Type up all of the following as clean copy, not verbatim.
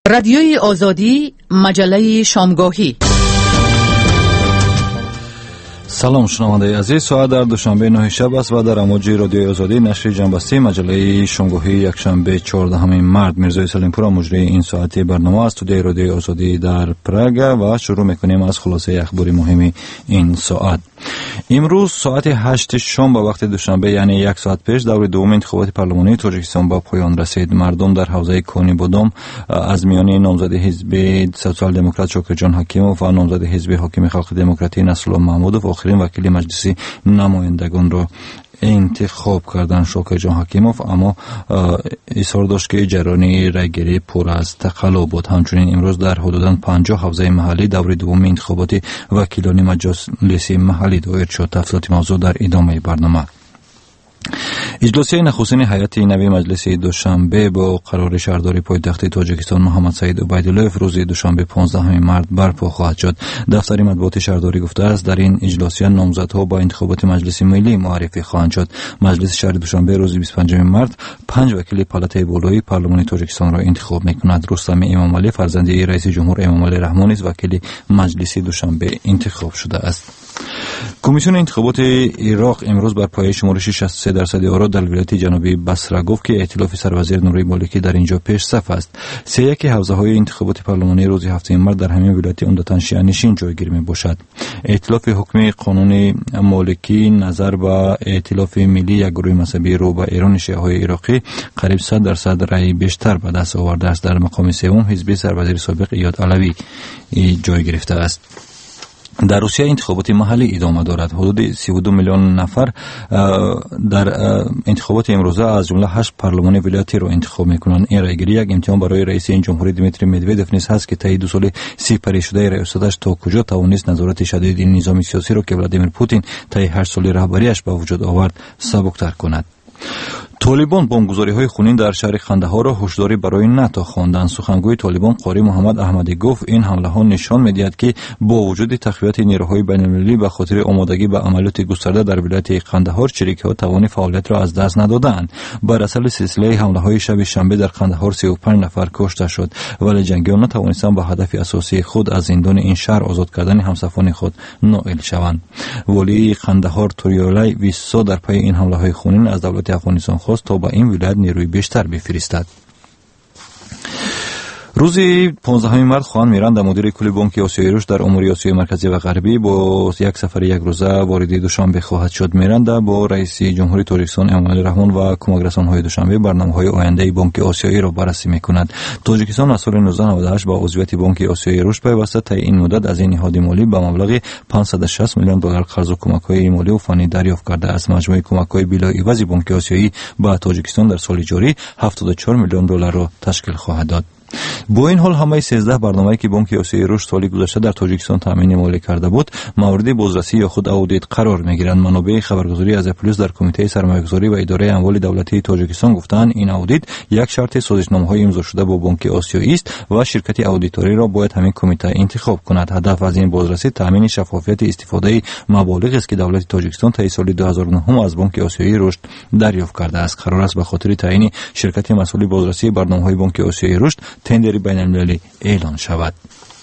رادیوی آزادی، مجله شامگاهی. سلام شنونده عزیز، ساعت در دوشنبه 9 شب است و در امواج رادیوی آزادی نشر جنبسته مجله شامگاهی یکشنبه 14 مارد میرزا سلیمپور مجری این ساعتی برنامه است. استودیوی رادیوی آزادی در پراگ و شروع میکنیم از خلاصه اخبار مهم این ساعت. امروز ساعت 8 شام به وقت دوشنبه یعنی یک ساعت پیش دور دوم انتخابات پارلمانی تاجیکستان به پایان رسید. مردم در حوزه کونی بادام از میان نامزد حزب سوسیال دموکرات شوکرجان حکیموف و نامزد حزب حاکم خلق دموکراتی نصرالله محمودوف آخرین وکیل مجلس نمایندگان را انتخاب کردن. شوکرجان حکیموف اما اصرار داشت که جریان رایگیری پر از تقلا بود. همچنین امروز در حدوداً 50 حوزه محلی دور دوم انتخابات وکیلان مجلس محلی دایر شد. تفصیلات موضوع در ادامه برنامه. اجلاسی نخستین هیئت نوی مجلس دوشنبه با قرار شهرداری پایتخت تاجیکستان محمد سعید عبیدالله روز دوشنبه 15 مارد برپا خواهد شد. دفتر مطبوعات شهرداری گفته است در این اجلاسی نامزدها با انتخابات مجلس ملی معرفی خواهند شد. مجلس شهر دوشنبه روز 25 مارد 5 وکیل پالاتای بالایی پارلمان تاجیکستان را انتخاب می‌کند. رستم امامعلی فرزند رئیس جمهور امامعلی رحمانی است وکیل مجلس دوشنبه انتخاب شده است. کمیسیون انتخابات عراق امروز بر پایه شمارش 63% آرا در ولایت جنوبی بصره گفت که ائتلاف سروزیر نوری مالکی در اینجا پیش صف است. 31 حوزه‌های انتخابات پارلمانی روز هفته مارد در همین ولایت عمدتاً شیعه نشین جایگیر می‌باشد. ائتلاف حکومت قانونی مالکی نظر به ائتلاف ملی یک گروه مذهبی رو به ایران شیعه‌های عراقی قریب 100% رأی بیشتر به دست آورده است. در مقام سوم حزب سروزیر سابق ایاد علوی جای گرفته است. در روسیه انتخابات محلی ادامه دارد. حدود 32 میلیون نفر در انتخابات امروزه از جمله 8 پارلمان ولایتی را انتخاب میکنند. این رایگیری یک امتحان برای رئیس جمهوری دیمیتری مدوودف نیز هست که طی 2 سال سپری شده ریاستش تا کجا توانست نظارت شدید این نظام سیاسی را که ولادیمیر پوتین طی 8 سال رهبریش به وجود آورد سبکتر کند. طالبان بمبگذاری‌های خونین در شهر قندهار را هشداری برای ناتو خواندند. سخنگوی طالبان قاری محمد احمدی گفت این حمله‌ها نشان می‌دهد که با وجود تقویت نیروهای بین‌المللی به خاطر آمادگی به عملیات گسترده در ولایت قندهار چریک‌ها توان فعالیت را از دست ندادند. بر اثر سلسله حمله‌های شب شنبه در قندهار 35 نفر کشته شد ولی جنگیان نتوانستند به هدف اساسی خود از زندان این شهر آزاد کردن همسفران خود نائل شوند. والی قندهار توریالای ویسا در پی این حمله‌های خونین از دولت افغانستان تا با این ولایت نیروی بیشتر بفرستد. روز 15 مارد خوان میراندا مدیر کل بانک آسیای رشد در امور آسیای مرکزی و غربی با یک سفر یک روزه وارد دوشنبه خواهد شد. میراندا با رئیس جمهوری تاجیکستان امامعلی رحمان و کمک‌رسان‌های دوشنبه برنامه‌های آینده بانک آسیایی را بررسی می‌کند. تاجیکستان از سال 1998 با عضویت بانک آسیای رشد پیوسته تا این مدت از این نهاد مالی به مبلغ 560 میلیون دلار قرض و کمک‌های مالی و فنی دریافت کرده است. مجموع کمک‌های بلاعوض بانک آسیایی به تاجیکستان در سال جاری 74 میلیون دلار را تشکیل خواهد داد. با این حال همه 13 برنامه‌ای که بانک آسیای رشد سال گذشته در تاجیکستان تامین مالی کرده بود مورد بازرسی یا خود اودیت قرار می‌گیرند. منابع خبرگزاری از پلیس در کمیته سرمایه‌گذاری و اداره اموال دولتی تاجیکستان گفتند این اودیت یک شرط سازشنامه‌های امضا شده با بانک آسیایی است و شرکت اودیتوری را باید همین کمیته انتخاب کند. هدف از این بازرسی تامین شفافیت استفاده مبالغ است که دولت تاجیکستان طی سال 2009 از بانک آسیایی رشد دریافت کرده است. قرار است به خاطر تعیین شرکت مسئول بازرسی برنامه‌های بانک آسیایی رشد تندری بین‌المللی اعلان شود.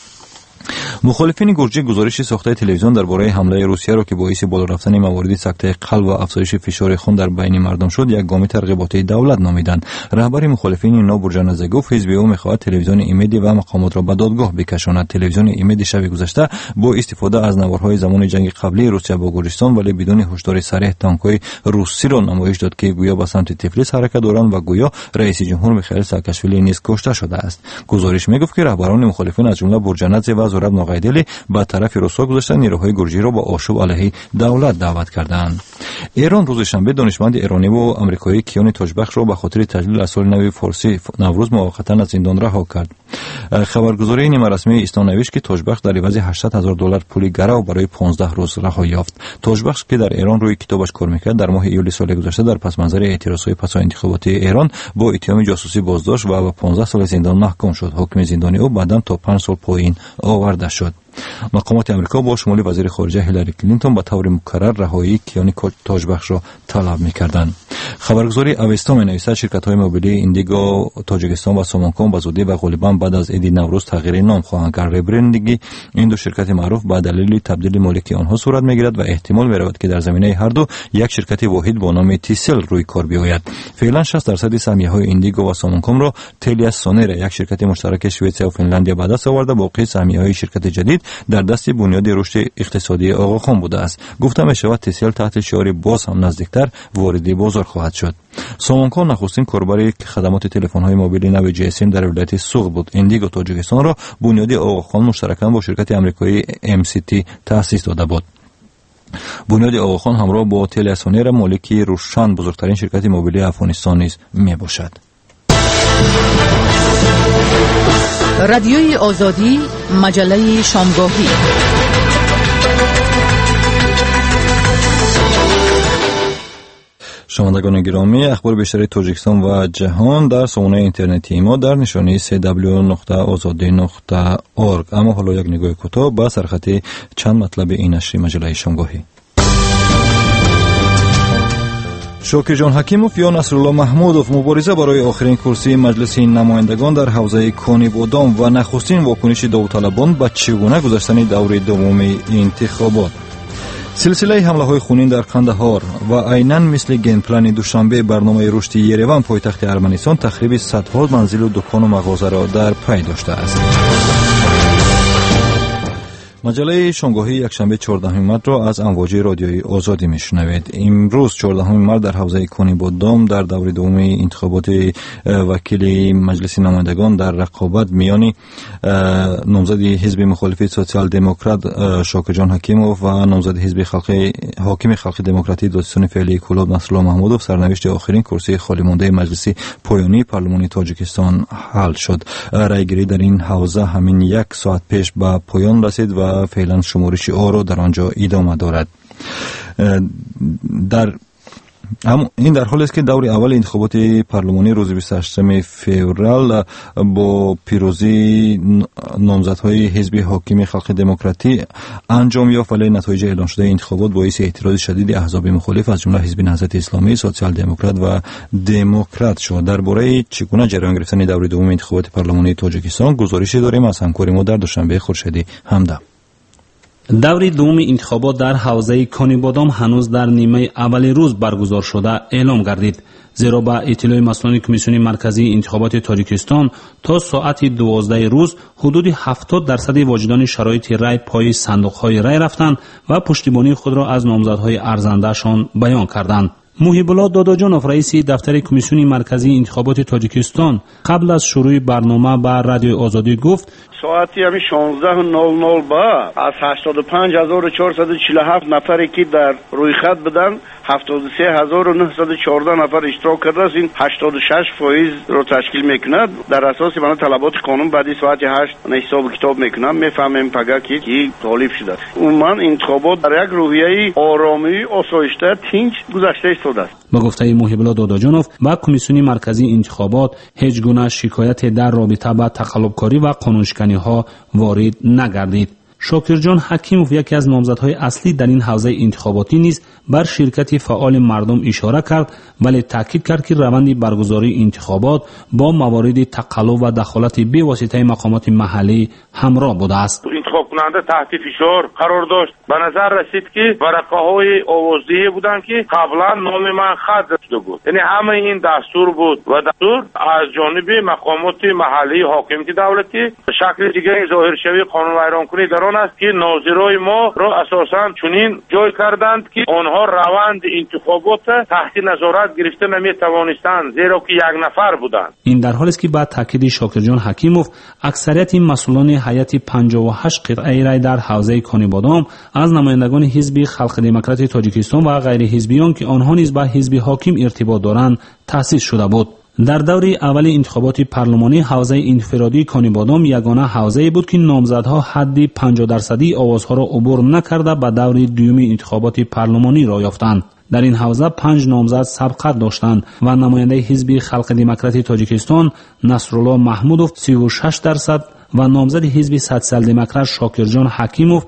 مخالفین گرجی گزارش ساخته تلویزیون درباره حمله روسیه را که باعث بالا رفتن موارد سکته قلب و افزایش فشار خون در بین مردم شد یک گام ترغیباتی دولت نامیدند. رهبر مخالفین نوبرجانزه گفت حزب او می‌خواهد تلویزیون ایمدی و مقامات را به دادگاه بکشاند. تلویزیون ایمدی شب گذشته با استفاده از نوارهای زمان جنگ قبلی روسیه با گرجستان ولی بدون هشدار صریح تانک‌های روسی را نمایش داد که گویا به سمت تفلیس حرکت دارند و گویا رئیس جمهور میخائیل ساکاشویلی نیز کشته شده است. گزارش میگفت که رهبران مخالفین از جمله برجانزه و زوراب ناقایدلی به طرف روسا گذاشتن نیروهای گرجی را با آشوب علیه دولت دعوت کردند. ایران روز شنبه دانشمند ایرانی و آمریکایی کیان تاجبخش را به خاطر تجلیل سال نو فارسی نوروز موقتا از زندان رها کرد. خبرگزاری نیمه رسمی ایستان نوشت که تاجبخش در عوض $800,000 پول گرو برای 15 روز رهایی یافت. تاجبخش که در ایران روی کتابش کار میکرد در ماه ایولی سال گذشته در پس منظر اعتراضهای پس از انتخابات ایران با اتهام جاسوسی بازداشت و به 15 سال زندان محکوم شد. حکم زندانی او بعداً تا 5 سال پایین آورده شد. مقامات آمریکا با شمول وزیر خارجه هیلاری کلینتون به طور مکرر رهایی کیان تاجبخش را طلب می‌کردند. خبرگزاری اوستا می‌نویسد شرکت‌های موبیلی ایندیگو تاجیکستان و سامانکام به زودی و غالباً بعد از عید نوروز تغییر نام خواهند کرد. ریبرندینگ این دو شرکت معروف به دلیل تبدیل مالکی آنها صورت می‌گیرد و احتمال می‌رود که در زمینه هر دو یک شرکت واحد با نام تیسل روی کار بیاید. فعلا 60% سهمیه‌های ایندیگو و سامانکام را تلیاس سونر، یک شرکت مشترک سوئیس و فنلاندیا به دست آورده، باقی سهمیه‌های شرکت جدید در دست بنیاد رشد اقتصادی آقاخان بوده است. گفته می‌شود تیسل تحت شعار باز هم نزدیکتر وارد بازار خواهد شد. سامانکام نخستین کاربری خدمات تلفن‌های موبیلی نو GSM در ولایت سوغ بود. ایندیگو تاجیکستان را بنیاد آقاخان مشترکاً با شرکت آمریکایی MCT تأسیس داده بود. بنیاد آقاخان همراه با تلیاسونر مالکی روشن بزرگترین شرکت موبیلی افغانستان نیز میباشد. رادیوی آزادی، مجله شامگاهی. شنوندگان گرامی، اخبار بیشتر تاجیکستان و جهان در سامانه اینترنتی ما در نشانی www.azadi.org. اما حالا یک نگاه کوتاه به سرخط چند مطلب این نشر مجله شامگاهی. شاکر جان حکیموف یا نصرالله محمودوف مبارزه برای آخرین کرسی مجلس نمایندگان در حوزه کانی بودام و نخستین واکنش داوطلبان به چگونه گذشتن دور دوم انتخابات. سلسله حمله‌های خونین در قندهار و عیناً مثل گیم پلان دوشنبه برنامه رشد یریوان پایتخت ارمنستان تخریب صدها منزل و دکان و مغازه را در پی داشته است. مجله شامگاهی یکشنبه 14 مارس را از امواج رادیوی آزادی میشنوید. امروز 14 مارس در حوزه کانی بودام در دور دوم انتخابات وکیل مجلس نمایندگان در رقابت میان نامزد حزب مخالف سوسیال دموکرات شاکر جان حکیموف و نامزد حزب حاکم خلق دموکراتی دادستان فعلی کلاب نصرالله محمودوف سرنوشت آخرین کرسی خالی مانده مجلس پایانی پارلمان تاجیکستان حل شد. رایگیری در این حوزه همین یک ساعت پیش به پایان رسید و فعلا شمارش آرا در آنجا ادامه دارد. این در حالی است که دور اول انتخابات پارلمانی روز 28 فوریه با پیروزی نامزدهای حزب حاکم خلق دموکراتی انجام یافت، ولی نتایج اعلام شده انتخابات باعث اعتراض شدید احزاب مخالف از جمله حزب نهضت اسلامی، سوسیال دموکرات و دموکرات شد. درباره چگونه جریان گرفتن دور دوم انتخابات پارلمانی تاجیکستان گزارشی داریم از همکار ما در دوشنبه خورشیدی همدم. دور دوم انتخابات در حوزه کانی بادام هنوز در نیمه اول روز برگزار شده اعلام گردید، زیرا با اطلاع مسئولان کمیسیون مرکزی انتخابات تاجیکستان تا ساعت 12 روز حدود 70% واجدان شرایط رای پای صندوق‌های رای رفتند و پشتیبانی خود را از نامزدهای ارزنده‌شان بیان کردند. محیب الله داداجانوف رئیس دفتر کمیسیون مرکزی انتخابات تاجیکستان قبل از شروع برنامه به رادیو آزادی گفت ساعتی همی 16:00 با از 85447 نفری که در روی خط بدن 73914 نفر اشتراک کرده است. این 86% رو تشکیل میکند. در اساس بنا طلبات قانون بعدی ساعت 8 حساب کتاب میکنم، میفهمیم پگه که طالب شده. عموما انتخابات در یک روحیه آرامی، آسایشته، تنج گذشته شده است. با گفته محیب الله داداجانوف با کمیسیون مرکزی انتخابات هیچ گونه شکایت در رابطه با تقلبکاری و قانونشکنی ها وارد نگردید. شاکر جان حکیموف یکی از نامزدهای اصلی در این حوزه انتخاباتی نیز بر شرکت فعال مردم اشاره کرد، ولی تاکید کرد که روند برگزاری انتخابات با موارد تقلب و دخالت بی واسطه مقامات محلی همراه بوده است. انتخاب کننده تحت فشار قرار داشت. به نظر رسید که ورقه‌های آوازدهی بودند که قبلا نام من خط شده بود. یعنی همه این دستور بود و دستور از جانب مقامات محلی حاکمیت دولتی شکل دیگری ظاهر شوی قانون ویرانکنی در آن است که ناظرای ما را اساساً چنین جای کردند که آنها روند انتخابات تحت نظارت گرفته نمی‌توانستند، زیرا که یک نفر بودند. این در حالی است که بعد تاکید شاکر جان حکیموف اکثریت مسئولان هیئت 58 قطعه رای در حوزه کانی بادام از نمایندگان حزب خلق دموکراتی تاجیکستان و غیر حزبیان که آنها نیز با حزب حاکم ارتباط دارند تأسیس شده بود. در دور اول انتخابات پارلمانی حوزه انفرادی کانی بادام یگانه حوزه بود که نامزدها حد 50% آوازها را عبور نکرده به دور دوم انتخابات پارلمانی را یافتند. در این حوزه 5 نامزد سبقت داشتند و نماینده حزب خلق دموکراتی تاجیکستان نصرالله محمودوف 36% و نامزد حزب سوسیال دموکرات شاکرجان حکیموف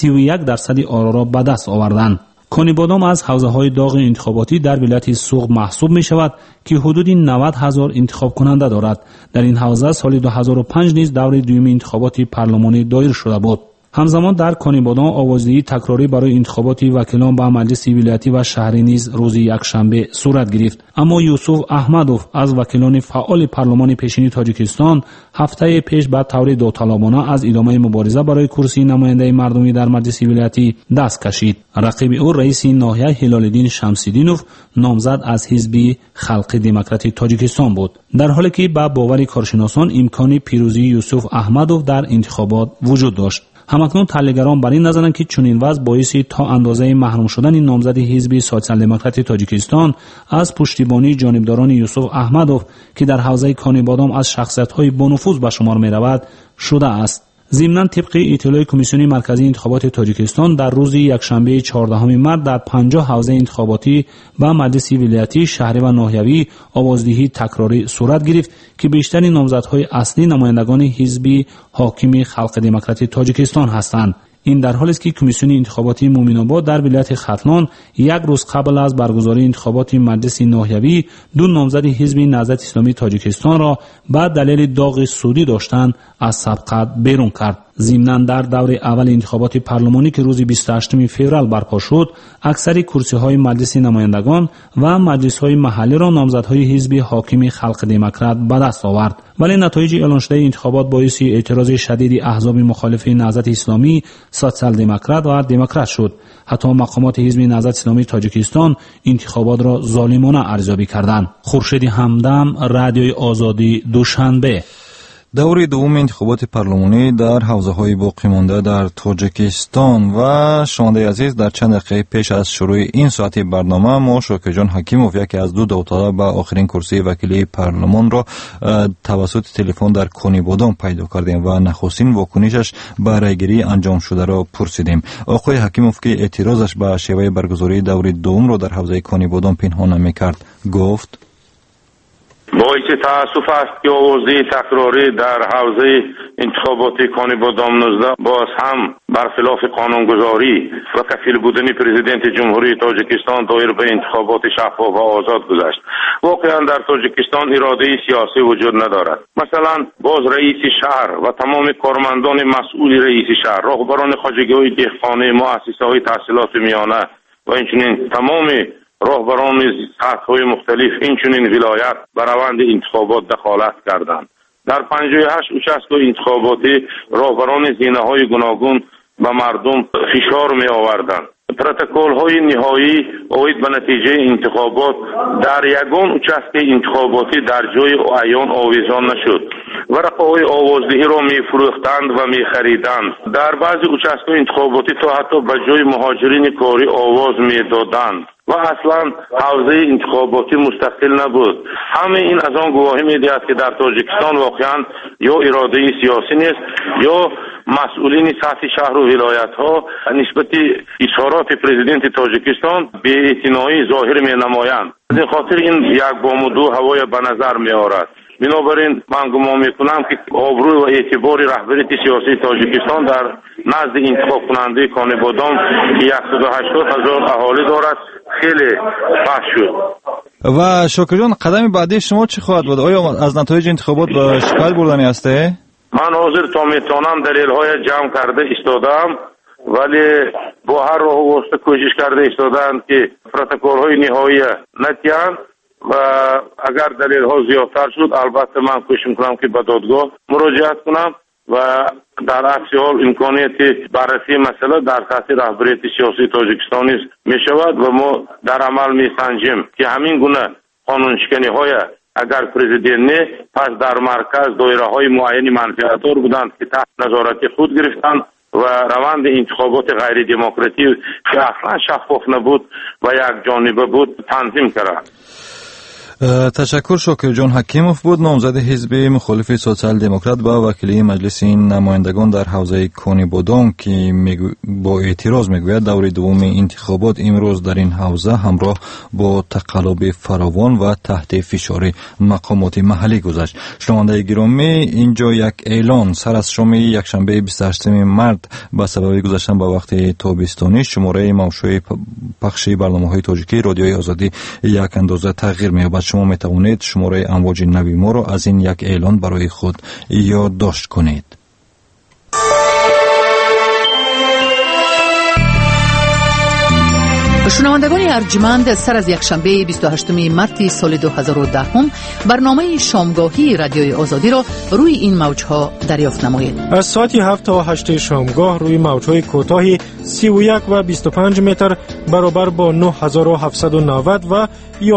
31% آرا را به دست آوردند. کونیبادام از حوزه‌های داغ انتخاباتی در ولایت سوق محسوب می شود که حدود 90,000 انتخاب کننده دارد. در این حوزه سال 2005 نیز دور دوم انتخابات پارلمانی دایر شده بود. همزمان در کونیبادام آوازدهی تکراری برای انتخابات وکیلان به مجلس ولایتی و شهری نیز روز یکشنبه صورت گرفت. اما یوسف احمدوف از وکیلان فعال پارلمان پیشین تاجیکستان هفته پیش به طور داوطلبانه از ادامه مبارزه برای کرسی نماینده مردمی در مجلس ولایتی دست کشید. رقیب او رئیس ناحیه هلال‌الدین شمس‌الدینوف نامزد از حزب خلق دموکراتی تاجیکستان بود، در حالی که به باور کارشناسان امکان پیروزی یوسف احمدوف در انتخابات وجود داشت. همکنون تحلیلگران بر این نظرند که چنین وضع باعث تا اندازه محروم شدن نامزد حزب سوسیال دموکراتی تاجیکستان از پشتیبانی جانبداران یوسف احمدوف که در حوزه کونیبادام از شخصیت‌های بانفوذ به شمار می‌رود شده است. ضمناً طبق اطلاع کمیسیون مرکزی انتخابات تاجیکستان در روز یکشنبه 14 مارس در 50 حوزه انتخاباتی و مجلس ولایتی، شهری و ناحیوی آوازدهی تکراری صورت گرفت که بیشترین نامزدهای اصلی نمایندگان حزب حاکم خلق دموکراتی تاجیکستان هستند. این در حالی است که کمیسیون انتخاباتی مومن‌آباد در ولایت ختلان یک روز قبل از برگزاری انتخابات مجلس ناحیوی دو نامزد حزب نهضت اسلامی تاجیکستان را به دلیل داغ سودی داشتن از سبقت بیرون کرد. ضمناً در دور اول انتخابات پارلمانی که روز 28 فوریه برپا شد، اکثر کرسی‌های مجلس نمایندگان و مجلس‌های محلی را نامزدهای حزب حاکم خلق دموکرات به دست آورد، ولی نتایج اعلان شده انتخابات باعث اعتراض شدید احزاب مخالف نهضت اسلامی، سوسیال دموکرات و دموکرات شد. حتی مقامات حزب نهضت اسلامی تاجیکستان انتخابات را ظالمانه ارزیابی کردند. خورشید همدم، رادیوی آزادی، دوشنبه. دور دوم انتخابات پارلمانی در حوزه‌های باقی مانده در تاجیکستان و شنونده عزیز، در چند دقیقه پیش از شروع این ساعت برنامه ما شاکرجان حکیموف، یکی از دو داوطلب به آخرین کرسی وکیلی پارلمان را توسط تلفن در کونیبادام پیدا کردیم و نخستین واکنشش به رایگیری انجام شده را پرسیدیم. آقای حکیموف که اعتراضش به شیوه برگزاری دور دوم را در حوزه کونیبادام پنهان نمی‌کرد گفت: باعث تأسف است که آوازدهی تکراری در حوزه انتخاباتی کونیبادام 19 باز هم برخلاف قانونگذاری و کفیل بودن پرزیدنت جمهوری تاجیکستان دایر به انتخابات شفاف و آزاد گذشت. واقعا در تاجیکستان اراده سیاسی وجود ندارد. مثلا باز رئیس شهر و تمام کارمندان مسئول رئیس شهر، راهبران خواجگی‌های دهقانی، مؤسسه‌های تحصیلات میانه و اینچنین تمام راهبران سطح‌های مختلف اینچنین ولایت بر روند انتخابات دخالت کردند. در 58 اچسکه انتخاباتی راهبران زینه‌های گوناگون به مردم فشار می‌آوردند. پروتکل‌های نهایی اوید به نتیجه انتخابات در یگان اچسکه انتخاباتی در جای عیان آویزان نشد. ورقه‌های آوازدهی را می‌فروختند و می‌خریدند. در بعضی اچسکه انتخاباتی تا حتی به جای مهاجرین کاری آواز می‌دادند و اصلا حوزه انتخاباتی مستقل نبود. همه این از آن گواهی می‌دهد که در تاجیکستان واقعا یا اراده سیاسی نیست یا مسئولین سطح شهر و ولایت‌ها نسبت اظهارات پرزیدنت تاجیکستان بی‌اعتنایی ظاهر می‌نمایند. از این خاطر این یک بام و دو هوای به نظر می‌آورد. بنابراین من گمان می‌کنم که آبروی و اعتبار رهبری سیاسی تاجیکستان در نزد انتخاب کننده کونیبادام که 180,000 اهالی دارد خیلی پخش شد. و شاکرجان، قدم بعدی شما چی خواهد بود؟ آیا از نتایج انتخابات به شکایت بردنی هسته؟ من حاضر تا میتونم دلیل‌های جمع کرده ایستادم، ولی با هر راه و واسطه کوشش کرده ایستادم که پروتکل‌های نهایی نتیان و اگر دلیل‌ها زیادتر شد البته من کوشش می‌کنم که به دادگاه مراجعت کنم و در عکس حال امکانیت بررسی مسئله در سطح رهبری سیاسی تاجیکستان می‌شود و ما در عمل می‌سنجیم که همین گونه قانونشکنی‌های اگر پرزیدنت نه پس در مرکز دایره‌های معین منفعت‌دار بودند که تحت نظارت خود گرفتند و روند انتخابات غیر دموکراتی که اصلا شفاف نبود و یک جانبه بود تنظیم کردند. تشکر. شاکر جان حکیموف بود، نامزد حزب مخالف سوسیال دموکرات با وکیلی مجلس نمایندگان در حوزه کنی بودان که با اعتراض میگوید دور دوم انتخابات امروز در این حوزه همراه با تقلب فراوان و تحت فشار مقامات محلی گذشت. شنونده گرامی، اینجا یک اعلان: سر از شام یکشنبه 28 مارد به سبب گذشتن با وقت تابستانی شماره موشوی پخشی برنامه‌های تاجیکی رادیوی آزادی یک اندازه تغییر می‌یابد. شما میتوانید شماره امواج نوی ما را از این یک اعلان برای خود یادداشت کنید. شنوندگان ارجمند، سر از یکشنبه 28 مارس سال 2010 برنامه شامگاهی رادیوی آزادی را روی این موجها دریافت نمایید. از ساعت 7 تا 8 شامگاه روی موجهای کوتاه 31 و 25 متر برابر با 9790 و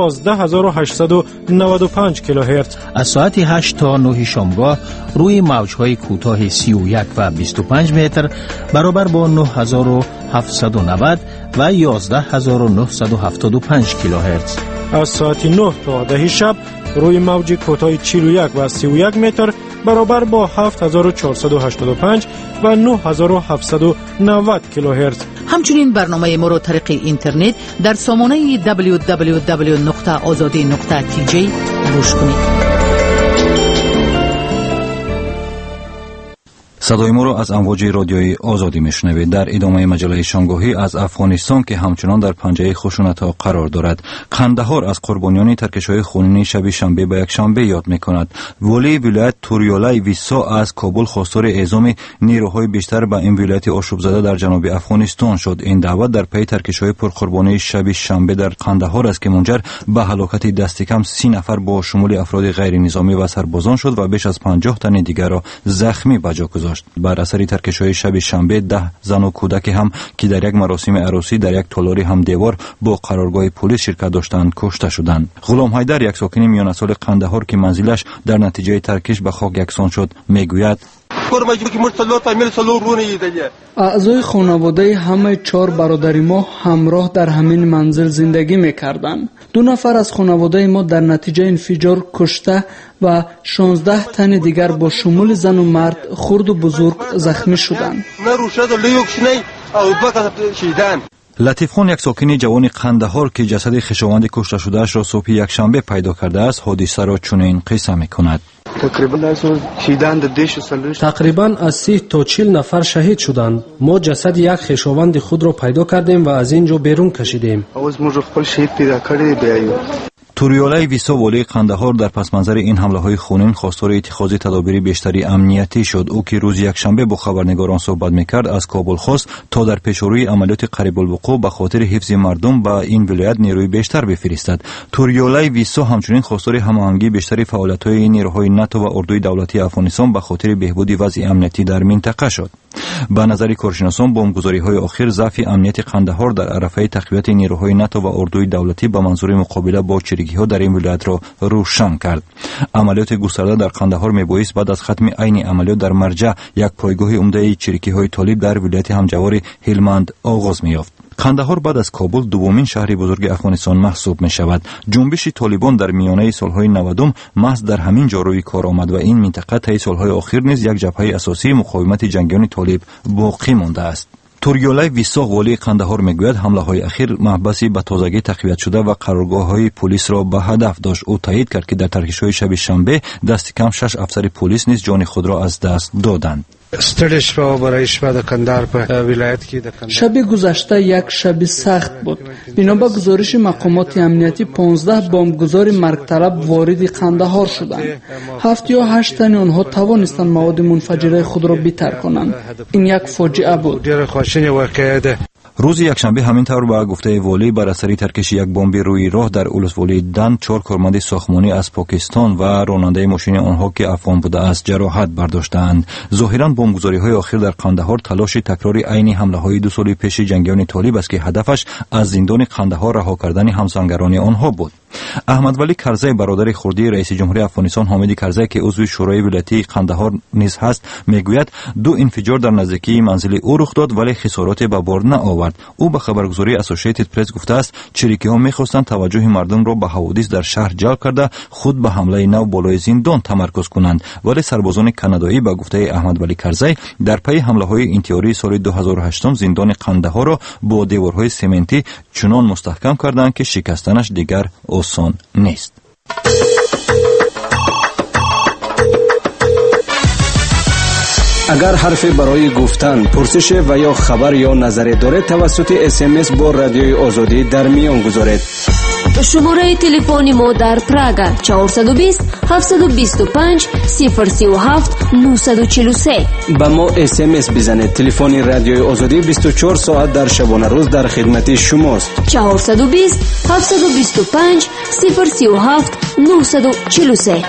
11895 کیلوهرتز. از ساعت 8 تا 9 شامگاه روی موجهای کوتاه 31 و 25 متر برابر با 9790 و 11975 کیلوهرتز. از ساعت 9 تا 10 شب روی موج کوتاه 41 و 31 متر برابر با 7485 و 9790 کیلوهرتز. همچنین برنامه ما را طریق اینترنت در سامانه www.azadi.tj گوش کنید. صدای ما را از امواج رادیوی آزادی میشنوید. در ادامه مجله شامگاهی از افغانستان که همچنان در پنجه خشونت‌ها قرار دارد، قندهار از قربانیان ترکش‌های خونین شب شنبه به یک شنبه یاد می‌کند. ولی ولایت توریالای ویسا از کابل خواستار اعزام نیروهای بیشتر به این ولایت آشوب زده در جنوب افغانستان شد. این دعوت در پی ترکش‌های پرقربانی شب شنبه در قندهار است که منجر به هلاکت دست کم 30 نفر با شمول افراد غیر نظامی و سربازان شد و بیش از 50 تن دیگر را زخمی به جا گذاشت. بر اثر ترکش‌های شب شنبه 10 زن و کودک هم که در یک مراسم عروسی در یک تالار هم دیوار با قرارگاه پلیس شرکت داشتند کشته شدند. غلام حیدر، یک ساکن میان سال قندهار که منزلش در نتیجه ترکش به خاک یکسان شد، میگوید: اعضای خانواده همه 4 برادر ما همراه در همین منزل زندگی میکردند. 2 نفر از خانواده ما در نتیجه انفجار کشته و 16 تن دیگر با شمول زن و مرد خرد و بزرگ زخمی شدند. لطیف خان، یک ساکن جوان قندهار که جسد خویشاوند کشته شده‌اش را صبح یکشنبه پیدا کرده است، حادثه را چنین قصه می‌کند: تقریباً از 30 تا 40 نفر شهید شدند. ما جسد یک خویشاوند خود را پیدا کردیم و از اینجا بیرون کشیدیم. توریالای ویسا والی قندهار در پس منظر این حمله های خونین خواستار اتخاذ تدابیر بیشتری امنیتی شد. او که روز یکشنبه با خبرنگاران صحبت میکرد از کابل خواست تا در پیشروی عملیات قریب الوقوع به خاطر حفظ مردم به این ولایت نیروی بیشتر بفرستد. توریالای ویسا همچنین خواستار هماهنگی بیشتری فعالیت‌های نیروهای ناتو و اردوی دولتی افغانستان به خاطر بهبود وضع امنیتی در منطقه شد. به نظر کارشناسان بمبگذاری‌های اخیر ضعف امنیت قندهار در عرصه تقویت نیروهای ناتو و اردوی دولتی به منظور مقابله با ها در این ولایت را روشن کرد. عملیات گسترده در قندهار میبایست بعد از ختم عین عملیات در مرجع، یک پایگاه عمده چریکی‌های طالب در ولایت همجوار هلمند آغاز می‌یافت. قندهار بعد از کابل دومین شهر بزرگ افغانستان محسوب می شود. جنبش طالبان در میانه سالهای 90 محض در همین جا روی کار آمد و این منطقه طی سالهای اخیر نیز یک جبهه اساسی مقاومت جنگیان طالب باقی مانده است. توریالای ویسا والی قندهار میگوید حمله های اخیر محبسی به تازگی تقویت شده و قرارگاه های پلیس را به هدف داشت. او تایید کرد که در ترکش های شب شنبه دست کم 6 افسر پلیس نیز جان خود را از دست دادند. شب گذشته یک شب سخت بود. بنا به گزارش مقامات امنیتی 15 بمبگذار مرگ طلب وارد قندهار شدند. 7 یا 8 تن آنها توانستند مواد منفجره خود را بی‌تر کنند. این یک فاجعه بود. روز یکشنبه همین طور به گفته والی بر اثر ترکش یک بمب روی راه در ولسوالی دن 4 کارمند ساختمانی از پاکستان و راننده ماشین آنها که افغان بوده است جراحت برداشتند. ظاهرا بمبگذاری‌های اخیر در قندهار تلاش تکرار عین حمله‌های 2 سال پیش جنگیان طالب است که هدفش از زندان قندهار رها کردن همسنگران آنها بود. احمدولی کرزی برادر خردی رئیس جمهوری افغانستان حامد کرزی که عضو شورای ولایتی قندهار نیز هست میگوید دو انفجار در نزدیکی منزل او رخ داد ولی خساراتی به بار نآورد. او به خبرگزاری اسوسییتد پرس گفته است چریکی‌ها می‌خواستند توجه مردم را به حوادث در شهر جلب کرده خود به حمله نو بالای زندان تمرکز کنند، ولی سربازان کانادایی به گفته احمدولی کرزی در پی حمله‌های انتحاری سال 2008 زندان قندهار را با دیوارهای سمنتی چنان مستحکم کردند که شکستنش دیگر آسان نیست. اگر حرفی برای گفتن، پرسش و یا خبر یا نظری دارید توسط SMS با رادیوی آزادی در میان گذارید. شماره تلفن ما در پراگ 420 725 037 943. با ما SMS بزنید. تلفن رادیوی آزادی 24 ساعت در شبانه روز در خدمت شماست. 420 725 037 943.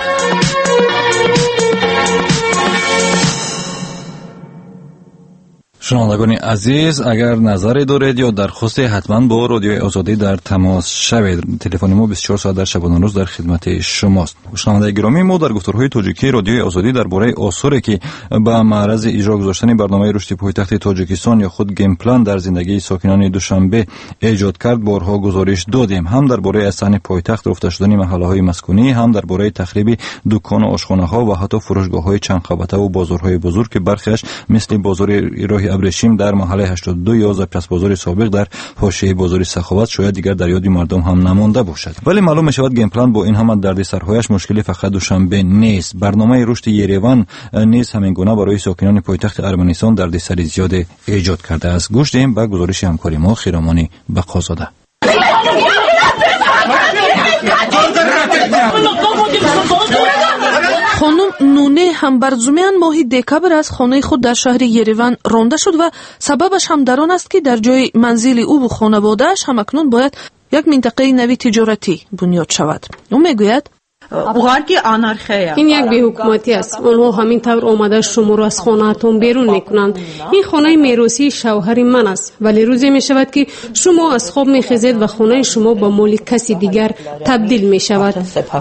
شنوندگان عزیز، اگر نظری دارید یا درخواستی حتما با رادیوی آزادی در تماس شوید. تلفن ما 24 ساعت در شبانه روز در خدمت شماست. شنوندگان گرامی، ما در گفتارهای تاجیکی رادیوی آزادی درباره آثاری که به معرض اجرا گذاشتن برنامه رشد پایتخت تاجیکستان یا خود گیم پلان در زندگی ساکنان دوشنبه ایجاد کرد بارها گزارش دادیم، هم درباره از صحن پایتخت رفته شدن محله‌های مسکونی، هم درباره تخریب دکان و آشخانه‌ها و حتی فروشگاه‌های چند قبطه و بازارهای بزرگ که برخیش مثل بازار راه ابریشم در محله 82 یا پس بازار سابق در حاشیه بازار سخاوت شاید دیگر در یاد مردم هم نمانده باشد. ولی معلوم می شود گیم پلان با این همه دردسرهایش مشکلی فقط دوشنبه نیست. برنامه رشد یریوان نیز همین گونه برای ساکنان پایتخت ارمنستان دردسر زیاد ایجاد کرده است. گوش دهیم به گزارش همکاری ما خیرامانی بقازاده. خانم نونه همبرزومیان ماهی دکبر از خانه خود در شهر یریوان رانده شد و سببش هم در آن است که در جای منزل او و خانواده‌اش هم اکنون باید یک منطقه نوی تجارتی بنیاد شود. او میگوید این یک بی‌حکومتی است. آنها همین طور آمده شما را از خانه‌تان بیرون می‌کنند. این خانه میراثی شوهر من است، ولی روزی می‌شود که شما از خواب می‌خیزید و خانه شما به مال کسی دیگر تبدیل می‌شود.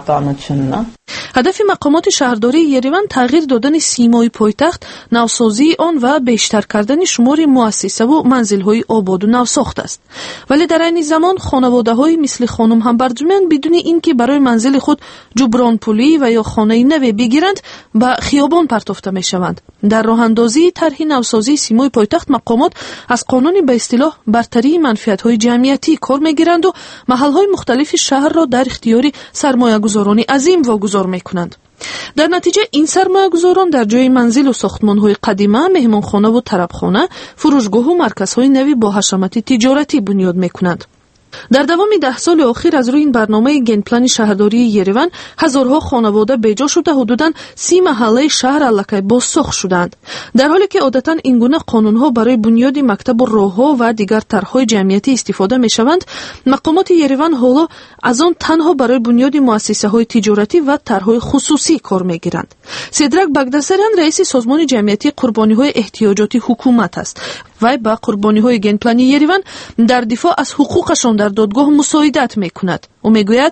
هدف مقامات شهرداری یریوان تغییر دادن سیمای پایتخت، نوسازی آن و بیشتر کردن شمار مؤسسه و منزل‌های آباد و نوساخت است. ولی در این زمان خانواده‌های مثل خانم همبرزومیان بدون اینکه برای منزل خود جبران پولی و یا خانه نوی بگیرند به خیابان پرتافته می‌شوند. در راه اندازی طرح نوسازی سیمای پایتخت مقامات از قانون به اصطلاح برتری منفعت‌های جمعیتی کار می‌گیرند و محل‌های مختلف شهر را در اختیار سرمایه‌گذاران عظیم واگذار می‌کنند. در نتیجه این سرمایه‌گذاران در جای منزل و ساختمان‌های قدیمی، مهمانخانه و طربخانه، فروشگاه و مرکزهای نوی با حشمت تجارتی بنیاد می‌کنند. در دوام 10 سال اخیر از روی این برنامه گیم پلان شهرداری یریوان هزارها خانواده بیجا شده حدوداً 30 محله شهر الکی بازساخت شدند. در حالی که عادتاً این گونه قانون‌ها برای بنیاد مکتب و راه‌ها و دیگر طرح‌های جمعیتی استفاده می‌شوند، مقامات یریوان حالا از آن تنها برای بنیاد مؤسسه‌های تجارتی و طرح‌های خصوصی کار می‌گیرند. سیدرک بگداسریان رئیس سازمان جمعیتی قربانی‌های احتیاجاتی حکومت است. وی با قربانی‌های گیم پلان یریوان در دفاع از حقوقشان در دادگاه مساعدت می‌کند. او میگوید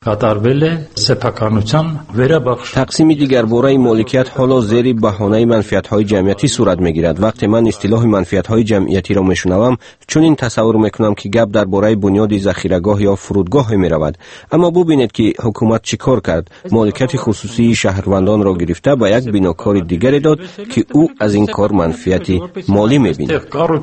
تقسیم دیگر باره مالکیت حالا زیر بهانه منفعت‌های جمعیتی صورت می‌گیرد. وقتی من اصطلاح منفعت‌های جمعیتی را میشنوم چون این تصور می‌کنم که گپ درباره بنیاد ذخیره‌گاه یا فرودگاه می‌رود. اما ببینید که حکومت چیکار کرد. مالکیت خصوصی شهروندان را گرفته به یک بناکار دیگری داد که او از این کار منفعت مالی می‌بیند.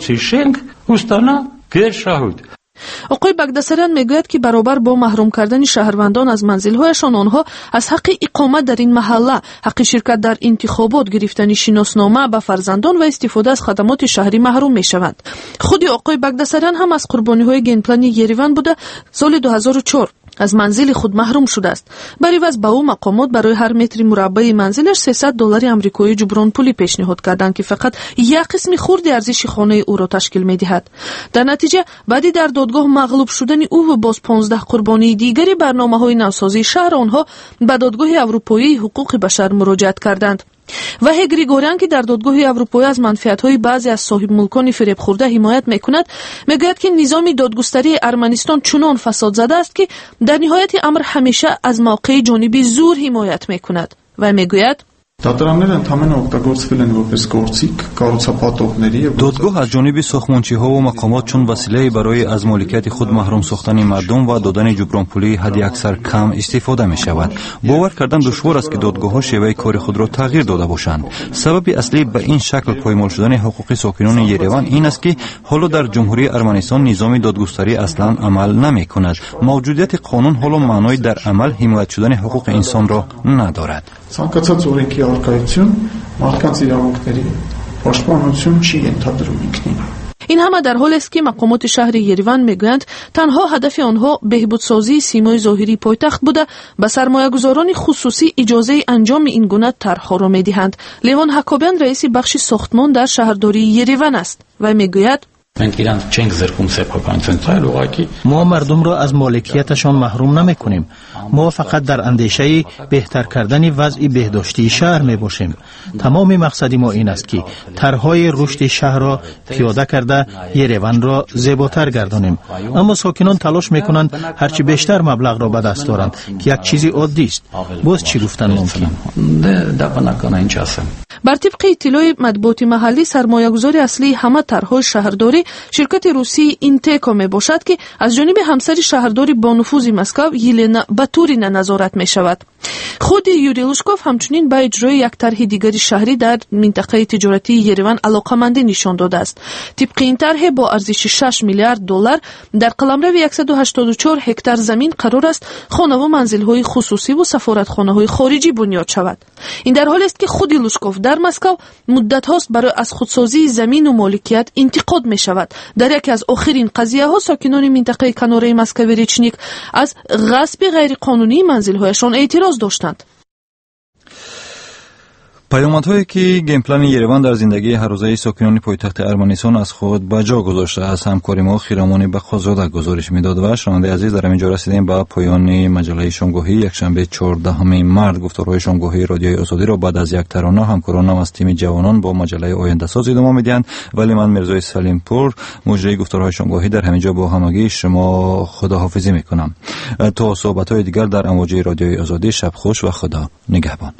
آقای بگداسریان میگوید که برابر با محروم کردن شهروندان از منزل‌هایشان، آنها از حق اقامت در این محله، حق شرکت در انتخابات، گرفتن شناسنامه به فرزندان و استفاده از خدمات شهری محروم میشوند. خود آقای بگداسریان هم از قربانی‌های گیم پلان یریوان بوده سال 2004 از منزل خود محروم شده است. برای عوض به او مقامات برای هر متر مربع منزلش $300 آمریکایی جبران پولی پیشنهاد کردند که فقط یک قسم خردی ارزش خانه او را تشکیل می‌دهد. در نتیجه بعدی در دادگاه مغلوب شدن او و باز 15 قربانی دیگری برنامه‌های نوسازی شهر آنها به دادگاه اروپایی حقوق بشر مراجعت کردند. وحی گریگوریان که در دادگاه اروپایی از منفعت‌های بعضی از صاحب ملکان فریب خورده حمایت میکند، میگوید که نظام دادگستری ارمنستان چنان فساد زده است که در نهایت امر همیشه از موقع جانبی زور حمایت میکند و میگوید دادگاه از جانب ساختمانچی‌ها و مقامات چون وسیله برای از مالکیت خود محروم ساختن مردم و دادن جبران پولی حد اکثر کم استفاده می شود. باور کردن دشوار است که دادگاه‌ها شیوه کار خود را تغییر داده باشند. سبب اصلی به این شکل پایمال شدن حقوق ساکنان یریوان این است که حالا در جمهوری ارمنستان نظام دادگستری اصلا عمل نمی کند. موجودیت قانون حالا معنای در عمل حمایت شدن حقوق انسان را ندارد. Ցանկացած օրենքի առկայություն մարդկանց իրավունքների պաշտպանություն չի ենթադրում ինքնին. این همه در حالی است که مقامات شهر یریوان میگویند تنها هدف آنها بهبودسازی سیمای ظاهری پایتخت بوده، به سرمایه‌گذاران خصوصی اجازه انجام این گونه طرح‌ها را میدهند. لیوان حکابیان رئیس بخش ساختمان در شهرداری یریوان است و میگوید ما مردم را از مالکیتشان محروم نمی کنیم. ما فقط در اندیشه بهتر کردن وضع بهداشتی شهر می باشیم. تمام مقصد ما این است که طرحهای رشد شهر را پیاده کرده یریوان را زیباتر گردانیم. اما ساکنان تلاش می کنند هرچی بیشتر مبلغ را به دست دارند که یک چیزی عادی است. باز چی گفتن ممکن؟ بر طبق اطلاع مطبوعات محلی، سرمایه‌گذار اصلی همه طرح‌های شهرداری شرکت روسی اینتکا می باشد که از جانب همسر شهرداری با نفوذ مسکو یلنا باتورینا نظارت می شود. خود یوری لوشکوف همچنین به اجرای یک طرح دیگری شهری در منطقه تجارتی یریوان علاقه‌مندی نشان داده است. طبق این طرح با ارزش 6 میلیارد دلار در قلمرو 184 هکتار زمین قرار است خانه و منزل‌های خصوصی و سفارتخانه‌های خارجی بنیاد شود. این در حالی است که خود لوشکوف در مسکو مدت هاست برای از خودسازی زمین و مالکیت انتقاد می شود. در یکی از آخرین قضیه ها ساکنان منطقه کناره مسکو ریچنیک از غصب غیر قانونی منزل‌هایشان اعتراض داشتند. پیامدهایی که گیمپلان یریوان در زندگی هر روزه ساکنان پایتخت ارمنستان از خود به جا گذاشته از همکاری ما خیرامان بخوزاده گزارش میداد. و شنونده عزیز، در اینجا رسیدیم به پایان مجله شامگاهی یکشنبه 14 مارد. گفتارهای شامگاهی رادیوی آزادی را بعد از یک ترانه همکارانم از تیم جوانان با مجله آینده ساز ادامه میدهند، ولی من میرزای سلیم پور مجری گفتارهای شامگاهی در همینجا با همگی شما خداحافظی میکنم. تا صحبت‌های دیگر در امواج رادیوی آزادی، شب خوش و خدا نگهبان.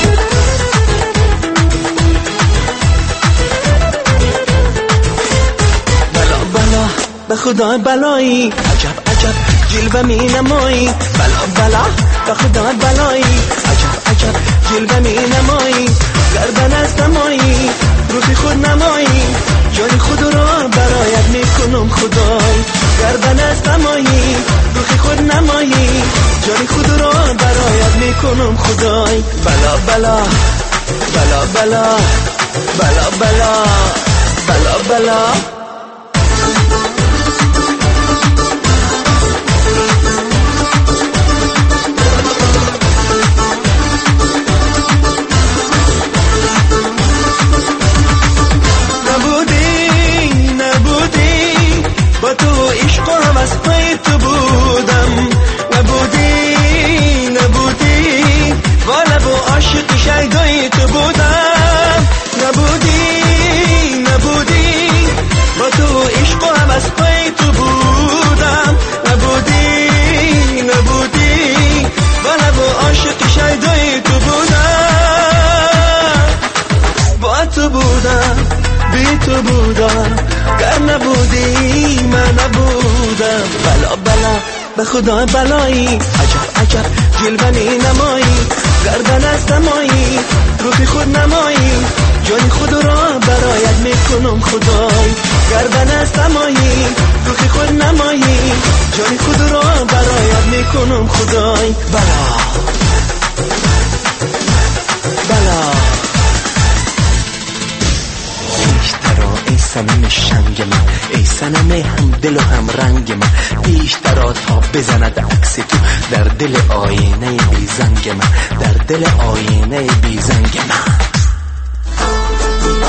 به خدا بلایی عجب عجب جلوه می نمایی، بلا بلا به خدا بلایی عجب عجب جلوه می نمایی، گردن از نمایی روحی خود نمایی، جان خود را برایت می کنم خدای، گردن از نمایی روحی خود نمایی، جان خود را برایت می کنم خدای، بلا بلا بلا بلا بلا بلا بلا بلا با تو عشق و هم از پای تو بودم، نبودی والا با عاشق شیدای تو بودم، نبودی با تو عشق و هم از پای تو بودم، نبودی والا با عاشق شیدای تو بودم، با تو بودم بی تو بودم، گر نبودی من نبودم، بلا بلا به خدا بلایی عجب عجب جلوه می نمایی، گردن از نمایی روحی خود نمایی، جان خود را برایت می کنم خدای، گردن از نمایی روحی خود نمایی، جان خود را برایت می کنم خدای، بلا بلا ای صنم شنگ من، ای صنم هم دل و هم رنگ من، بیشتر تا بزند عکس تو در دل آینه بی زنگ من، در دل آینه بی زنگ من.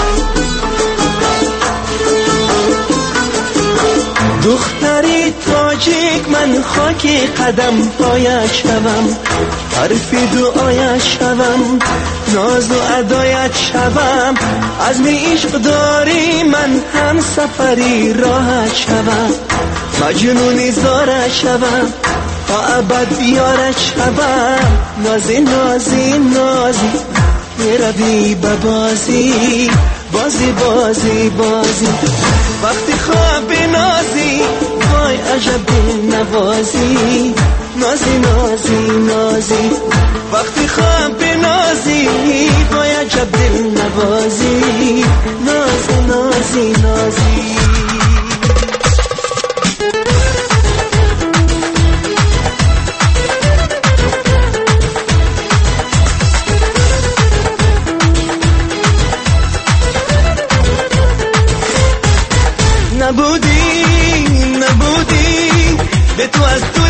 دختری تا کوچیک من خاکی قدم پایت شوم، حرفی دعایت شوم، ناز و ادایت شوم، عزم عشق داری من هم سفری راحت شوم، مجنونی زارت شوم تا ابد یارت شوم. نازی نازی نازی میروی به بازی، بازی بازی بازی، وقتی خواب نازی وای عجب دل نوازی. نازی نازی نازی وقتی خواب نازی وای عجب دل نوازی. نازی نازی نازی نبودی به تو از تو